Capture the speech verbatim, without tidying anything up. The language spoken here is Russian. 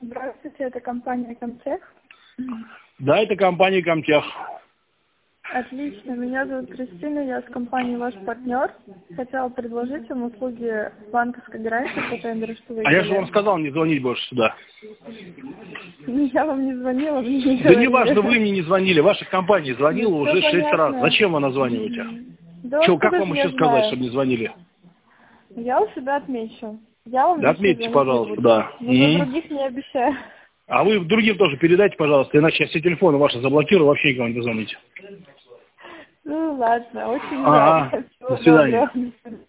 Здравствуйте, это компания Комтех. Да, это компания Комтех. Отлично, меня зовут Кристина, я с компанией ваш партнер. Хотела предложить вам услуги банковской гарантии по тендеру, что вы А я же делали. вам сказал не звонить больше сюда. Я вам не звонила, вы мне не Да говорили. не важно, вы мне не звонили, ваша компания звонила Ну, уже всё шесть раз. понятно. Зачем вы названиваете? Да Чё, как откуда вам же еще я сказать, знаю? чтобы не звонили? Я у себя отмечу. Я вам Да лично отметьте, звонить не пожалуйста, буду. да. Но за М. других не обещаю. А вы другим тоже передайте, пожалуйста, иначе я все телефоны ваши заблокирую, вообще никому не позвоните. Ну ладно, очень жаль. Ага, Всего до свидания. доброго.